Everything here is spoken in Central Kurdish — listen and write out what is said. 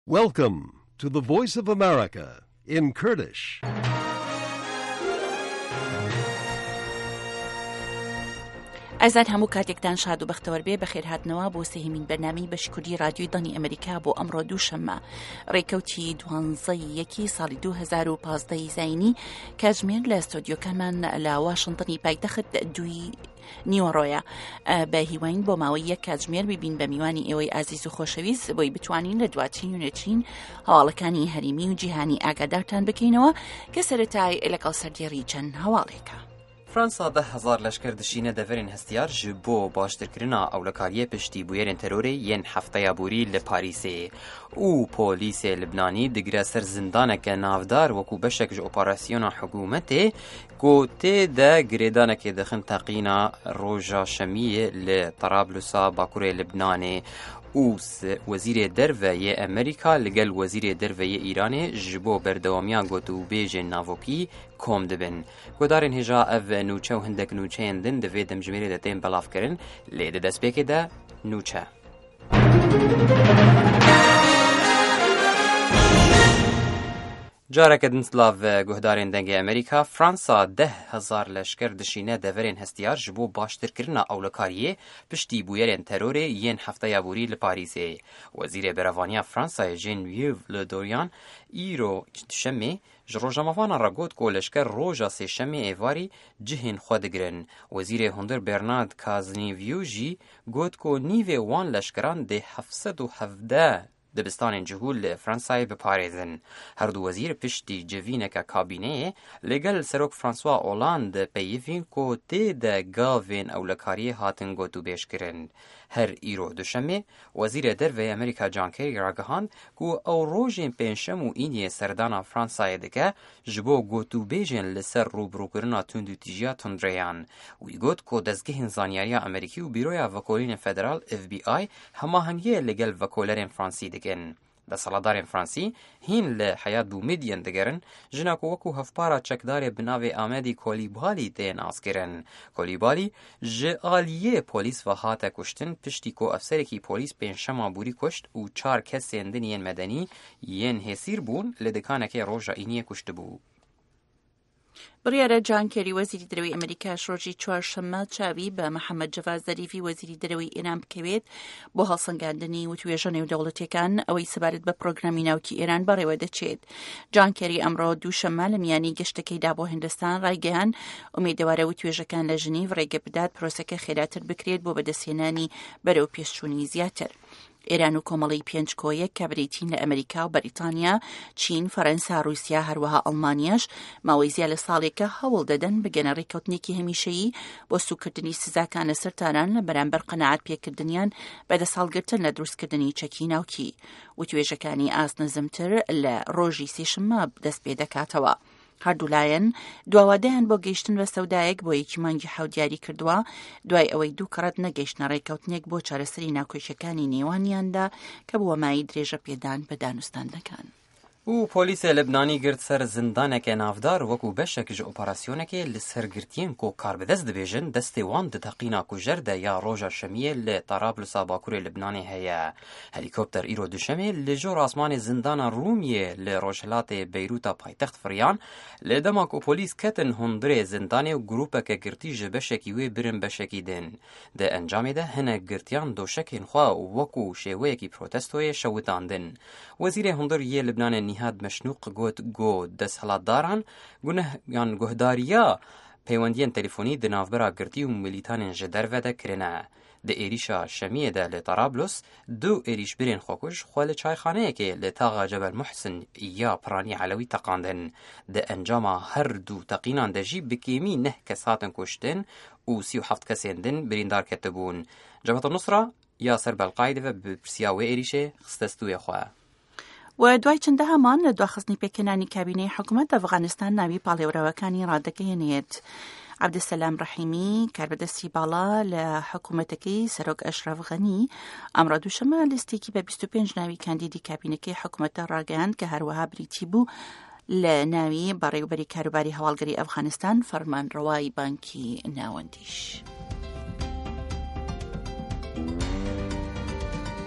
Welcome to the Voice of America in Kurdish. ئازاد هەموو کاتێکتان شاد و بەختەوەر بێ بەخێر هاتنەوە بۆ سەهێمین بەرنامەی بەشکوردی رادیۆی دڵی ئەمریکا بۆ ئەمڕۆ دووشەممە ڕێکەوتی 12 ساڵی 2015 زاینی کاتژمێر لە ستۆدیۆکانمان لە واشنتنی پایتەخت دوی نیوەڕۆیە بە هیواین بۆ ماوەی یەک کاتژمێر ببین بە میوانی ئێوەی ئازیز و خۆشەویست بۆی بتوانین لە دواترین و نەچین هەواڵەکانی هەریمی و جیهانی ئاگادارتان بکەینەوە کە سەرەتای لەگەڵ سەردێڕی چەند هەواڵێکە. فرانسا 10,000 لشکر دشینە دەڤەرین هەستیار ji بۆ باشترکردنا ئەولەکاریە پشتی بوویەرên terorê yên hefteya borî li Parîsê û polîsê Libnanî digire ser zindaneke navdar wekû beşek ji operasyona hikûmetê ku tê de girêdanekê dixin teqîna roja şemiyê li Tarablusa Bakurê Libnanê û wezîrê derveyê Amerîka li gel wezîrê derveyê Îranê ji bo berdewamiya gotûbêjên navokî kom dibin. Guhdarên hêja ev nûçe û hindek nûçeyên din divê demjimêrê de tên belavkirin lê di destpêkê de nûçe. Careke din slav guhdarên dengê Amerîka, Fransa 10,000 leşker dişîne deverên hestiyar ji bo baştirkirina ewlekariyê piştî bûyerên terorê yên hefteya borî li Parîsê. Wezîrê Berevaniya Fransayê Jean-Yves Le Drian îro dişemê ji rojnamavanan re got ku leşker roja sêşemê êvarî cihên xwe digirin. Wezîrê Hundir Bernard Cazeneuve jî got ku nîvê wan leşkeran dê 717 dibistanên cihûl li Fransayê biparêzin. Her du wezîr piştî civîneke kabîneyê li gel Serok François Hollande peyivîn ku tê de gavên ewlekariyê hatin gotûbêjkirin. Her îro duşemê, Wezîrê Derveyê Amerîka John Kerry ragihand ku ew rojên pênşem û îniyê serdana Fransayê dike ji bo gotûbêjên li ser rûbirûkirina tund û tîjiya tundreyan. Wî got ku dezgehên zanyariya Amerîkî û Bîroya Vekolînên Federal FBI hemahengiyê li gel vekolerên Fransî dikin. Desaladdarên Fransî hîn li heyat bû medyen digerin jina ku wekû hevpara çekdarê bi navê Amedî Kolîbalî tên naskirin. Kolîbalî ji aliyê polîs ve hate kuştin piştî ku efserekî polîs pênşema borî kuşt û 4 kesên din yên medenî yên hêsîr bûn li dikanekê roja îniyê kuştibû. بڕیارە جان کێری وەزیری دەرەوەی ئەمریکاش ڕۆژی چوارشەممە چاوی بە محەممەد جەڤاد زەریفی وەزیری دەرەوەی ئێران بکەوێت بۆ هەڵسەنگاندنی و توێژە نێودەوڵەتیەکان ئەوەی سەبارەت بە پرۆگرامی ناوکی ئێران بەڕێوە دەچێت. جان کێری ئەمڕۆ دووشەممە لە میانی گەشتەکەیدا بۆ هیندستان ڕایگەیان ئومێدەوارە و توێژەکان لە ژنیڤ ڕێگە بدات پرۆسەکە خێراتر بکرێت بۆ بەدەستهێنانی بەرەو پێشچوونی زیاتر. ئێران و کۆمەڵی پێنج کۆیەک کە بریتین لە ئەمریکا و بەریتانیا، چین، فەرەنسا، رووسیا هەروەها ئەڵمانیاش ماوەی زیاد لە ساڵێکە هەوڵ دەدەن بگەنە ڕێکەوتنێکی هەمیشەیی بۆ سوکردنی سزاکان لە سەرتاران لە بەرامبەر قەناعەت پێکردنیان بەدەساڵگرتن لە دروستکردنی چەکی ناوکی و توێژەکانی ئاسنەزمتر لە ڕۆژی سێشەممە دەست پێ دەکاتەوە. هەردوولایەن دواوادەیان بۆ گەیشتن بە سەودایەک بۆ یەکی مانگی حەوت دیاری کردووە دوای ئەوەی دوو کەڕەت نەگەیشتنە ڕێکەوتنێک بۆ چارەسەری ناوکۆچیەکانی نێوانیاندا کە بووە مای درێژە پێدان بە دانوستاندەکان. û polîsê Libnanî girt ser zindaneke navdar wekû beşek ji operasyonekê li sergirtiyên ku kar bi dest dibêjin destê wan di teqîna kujer de ya roja şemiyê li Tarablusa Bakurê Libnanê heye. Helîkopter îro duşemê li jor asmanê zindana Rûmiyê li rojhilatê Beyrûta paytext firiyan lê dema ku polîs ketin hundirê zindanê û grûpeke girtî ji beşekî wê birin beşekî din. Di encamê de hinek girtiyan doşekên xwe wekû şêweyekî protestoyê şewitandin. Wezîrê Hundir yê Libnanê Nihad Meşnûq got desthilatdaran gunehan guhdariya peywendiyên telefûnî di navbera girtî û milîtanên ji derve de kirine. Di êrişa şemiyê de li Tarablus du êrişbirên xwekuş xwe li çayxaneyekê li taxa Cebel Muhsin ya Piranî Elewî teqandin. Di encama her du teqînan de jî bi kêmî 9 kes hatin kuştin û 37 kesên din birîndar ketibûn. Cebheta Nusra ya ser Belqaîdê ve bi pirsiya wê êrişê xiste stûyê xwe. و دوای چەندە هەمان لە دواخستنی پێکەنانی کابینەی حکوومەت ئەفغانستان ناوی پاڵێوراوەکانی ڕادەگەیەنێت. عەبدولسەلام ڕەحیمی کاربەدەستی باڵا لە حکوومەتەکەی سەرۆک ئەشرەف غەنی ئەمڕۆ دووشەممە لیستێکی بە 25 ناوی کاندیدی کابینەکەی حکوومەتە ڕاگەیاند کە هەروەها بریتی بوو لە ناوی بەڕێوەبەری کاروباری هەواڵگەری ئەفغانستان فەرمانڕەوای بانکی ناوەندیش.